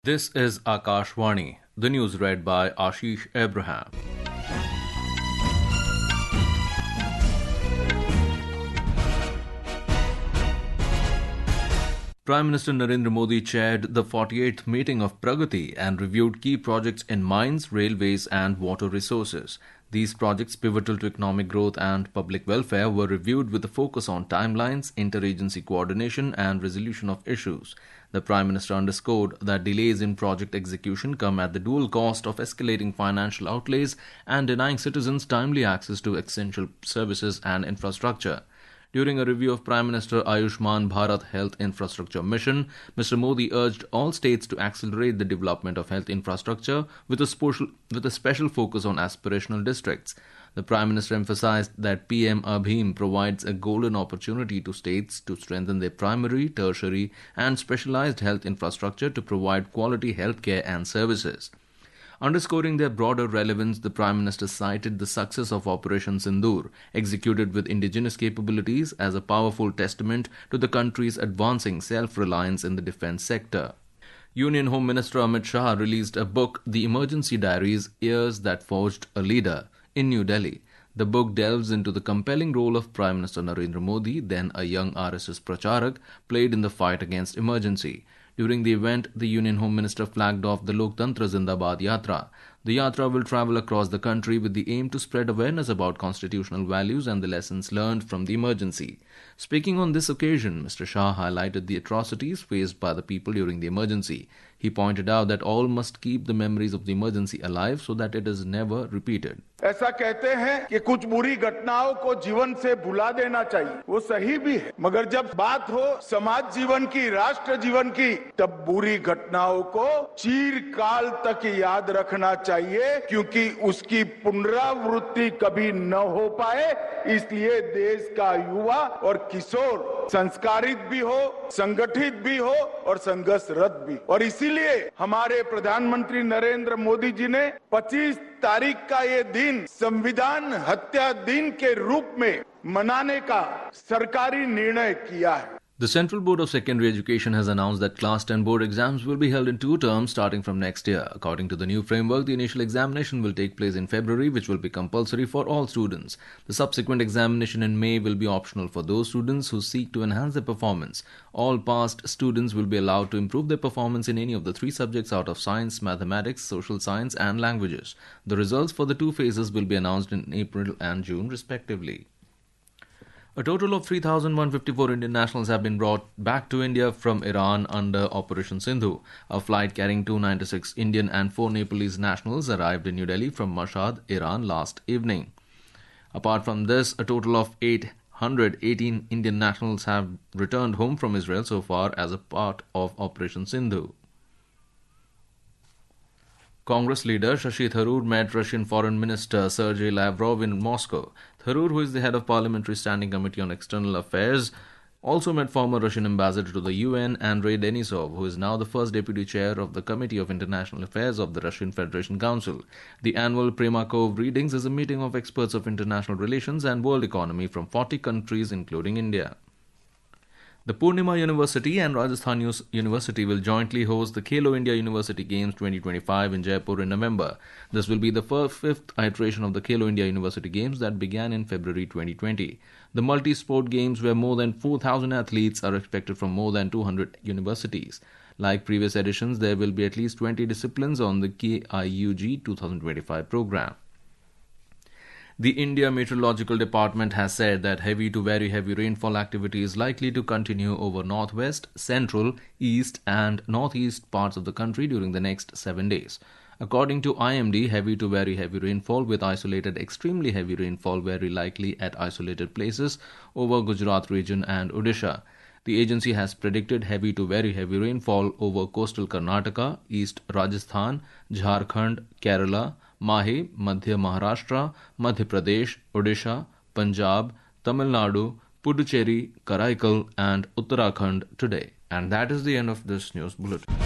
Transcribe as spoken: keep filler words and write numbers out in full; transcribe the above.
This is Akashvani, the news read by Ashish Abraham. Prime Minister Narendra Modi chaired the forty-eighth meeting of Pragati and reviewed key projects in mines, railways and water resources. These projects, pivotal to economic growth and public welfare, were reviewed with a focus on timelines, interagency coordination and resolution of issues. The Prime Minister underscored that delays in project execution come at the dual cost of escalating financial outlays and denying citizens timely access to essential services and infrastructure. During a review of Prime Minister Ayushman Bharat Health Infrastructure Mission, Mister Modi urged all states to accelerate the development of health infrastructure with a special, with a special focus on aspirational districts. The Prime Minister emphasized that P M Abhim provides a golden opportunity to states to strengthen their primary, tertiary and specialized health infrastructure to provide quality healthcare and services. Underscoring their broader relevance, the Prime Minister cited the success of Operation Sindoor, executed with indigenous capabilities, as a powerful testament to the country's advancing self-reliance in the defence sector. Union Home Minister Amit Shah released a book, The Emergency Diaries: Years That Forged a Leader, in New Delhi. The book delves into the compelling role of Prime Minister Narendra Modi, then a young R S S pracharak, played in the fight against emergency. During the event, the Union Home Minister flagged off the Loktantra Zindabad Yatra. The Yatra will travel across the country with the aim to spread awareness about constitutional values and the lessons learned from the emergency. Speaking on this occasion, Mister Shah highlighted the atrocities faced by the people during the emergency. He pointed out that all must keep the memories of the emergency alive so that it is never repeated. ऐसा कहते हैं कि कुछ बुरी घटनाओं को जीवन से भुला देना चाहिए, वो सही भी है, मगर जब बात हो समाज जीवन की, राष्ट्र जीवन की, तब बुरी घटनाओं को चिरकाल तक याद रखना चाहिए, क्योंकि उसकी पुनरावृत्ति कभी न हो पाए। इसलिए देश का युवा और किशोर संस्कारित भी हो, संगठित भी हो और संघर्षरत भी। और इसीलिए हमारे प्रधानमंत्री नरेंद्र मोदी जी ने पच्चीस तारीख का ये दिन संविधान हत्या दिन के रूप में मनाने का सरकारी निर्णय किया है। The Central Board of Secondary Education has announced that Class ten board exams will be held in two terms starting from next year. According to the new framework, the initial examination will take place in February, which will be compulsory for all students. The subsequent examination in May will be optional for those students who seek to enhance their performance. All passed students will be allowed to improve their performance in any of the three subjects out of science, mathematics, social science and languages. The results for the two phases will be announced in April and June respectively. A total of three thousand one hundred fifty-four Indian nationals have been brought back to India from Iran under Operation Sindhu. A flight carrying two hundred ninety-six Indian and four Nepalese nationals arrived in New Delhi from Mashhad, Iran last evening. Apart from this, a total of eight hundred eighteen Indian nationals have returned home from Israel so far as a part of Operation Sindhu. Congress leader Shashi Tharoor met Russian Foreign Minister Sergei Lavrov in Moscow. Tharoor, who is the head of Parliamentary Standing Committee on External Affairs, also met former Russian ambassador to the U N Andrei Denisov, who is now the first deputy chair of the Committee of International Affairs of the Russian Federation Council. The annual Primakov Readings is a meeting of experts of international relations and world economy from forty countries, including India. The Purnima University and Rajasthan University will jointly host the Khelo India University Games twenty twenty-five in Jaipur in November. This will be the fifth iteration of the Khelo India University Games that began in February twenty twenty. The multi-sport games, where more than four thousand athletes are expected from more than two hundred universities. Like previous editions, there will be at least twenty disciplines on the K I U G twenty twenty-five program. The India Meteorological Department has said that heavy to very heavy rainfall activity is likely to continue over northwest, central, east and northeast parts of the country during the next seven days. According to I M D, heavy to very heavy rainfall with isolated extremely heavy rainfall very likely at isolated places over Gujarat region and Odisha. The agency has predicted heavy to very heavy rainfall over coastal Karnataka, East Rajasthan, Jharkhand, Kerala, Mahe, Madhya Maharashtra, Madhya Pradesh, Odisha, Punjab, Tamil Nadu, Puducherry, Karaikal and Uttarakhand today. And that is the end of this news bulletin.